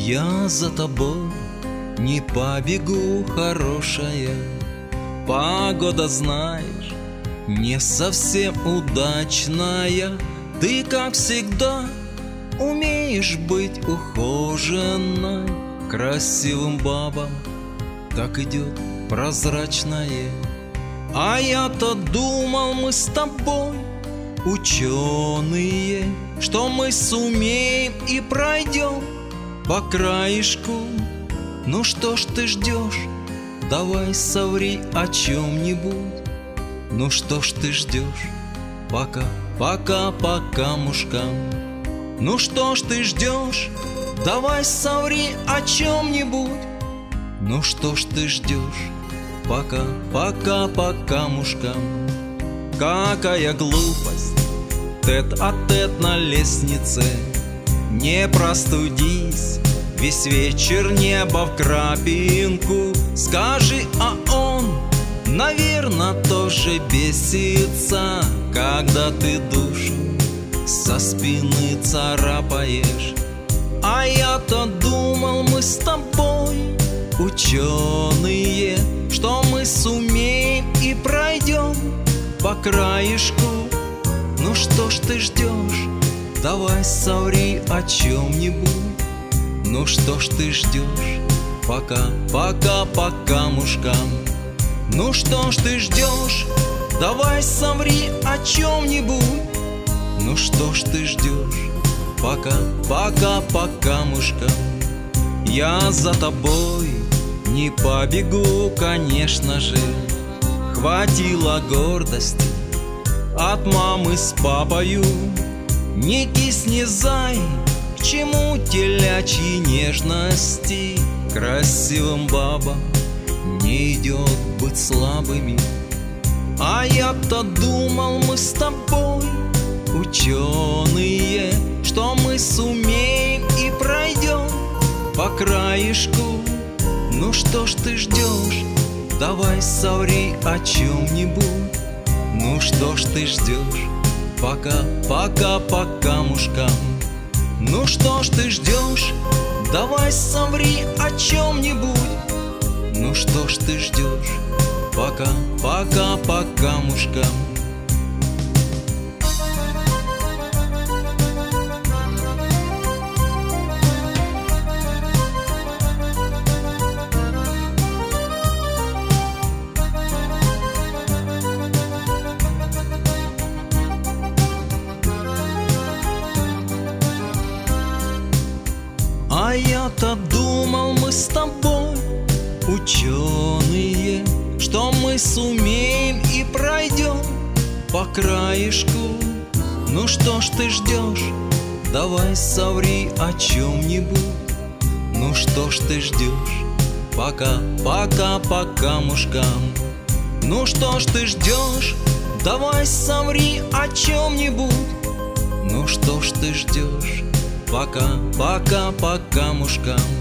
Я за тобой не побегу, хорошая. Погода, знаешь, не совсем удачная. Ты, как всегда, умеешь быть ухоженной. Красивым бабам так идет прозрачное. А я-то думал, мы с тобой ученые, что мы сумеем и пройдем по краешку. Ну что ж ты ждешь? Давай соври о чем-нибудь. Ну что ж ты ждешь? Пока по камушкам. Ну что ж ты ждешь? Давай соври о чем-нибудь. Ну что ж ты ждешь? Пока по камушкам. Какая глупость, тет-а-тет на лестнице. Не простудись, весь вечер небо в крапинку. Скажи, а он, наверно, тоже бесится, когда ты душу со спины царапаешь. А я-то думал, мы с тобой ученые, что мы сумеем и пройдем по краешку. Ну что ж ты ждешь? Давай соври о чем-нибудь. Ну что ж ты ждешь? Пока по камушкам. Ну что ж ты ждешь? Давай соври о чем-нибудь. Ну что ж ты ждешь? Пока по камушкам. Я за тобой не побегу, конечно же. Хватило гордости от мамы с папою. Не кисни, зай, к чему телячьи нежности? Красивым бабам не идет быть слабыми. А я-то думал, мы с тобой ученые, что мы сумеем и пройдем по краешку. Ну что ж ты ждешь? Давай соври о чем-нибудь. Ну что ж ты ждешь? Пока по камушкам. Ну что ж ты ждешь? Давай соври о чем-нибудь. Ну что ж ты ждешь? Пока по камушкам. А я-то думал, мы с тобой ученые, что мы сумеем и пройдем по краешку. Ну что ж ты ждешь? Давай соври о чем-нибудь. Ну что ж ты ждешь? Пока по камушкам. Ну что ж ты ждешь? Давай соври о чем-нибудь. Ну что ж ты ждешь? Пока по камушкам.